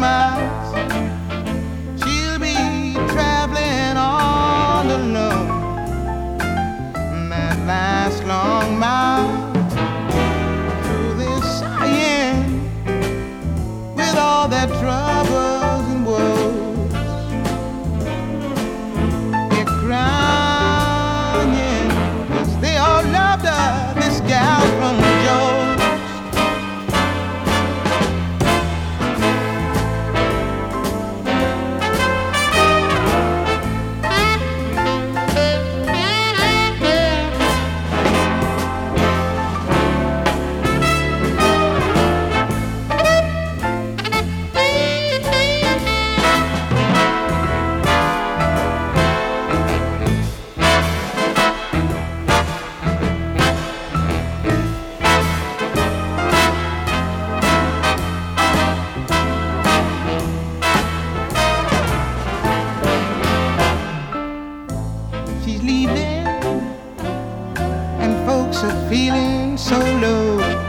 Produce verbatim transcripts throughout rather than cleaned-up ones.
miles. She'll be traveling all alone that last long mile through this sighing with all their troubles and woes. They're crying 'cause they all loved her, this gal from Joe's. She's leaving, and folks are feeling so low.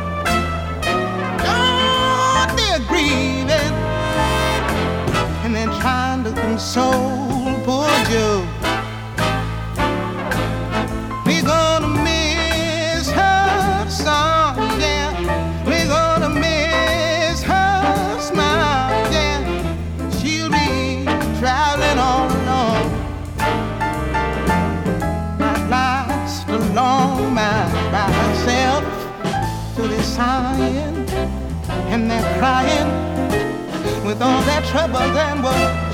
Oh, they're grieving, and they're trying to console poor Joe. We're gonna miss her song, yeah. We're gonna miss her smile, yeah. She'll be traveling all alone. Long mile by herself to this sighing, and they're crying with all their troubles and woes.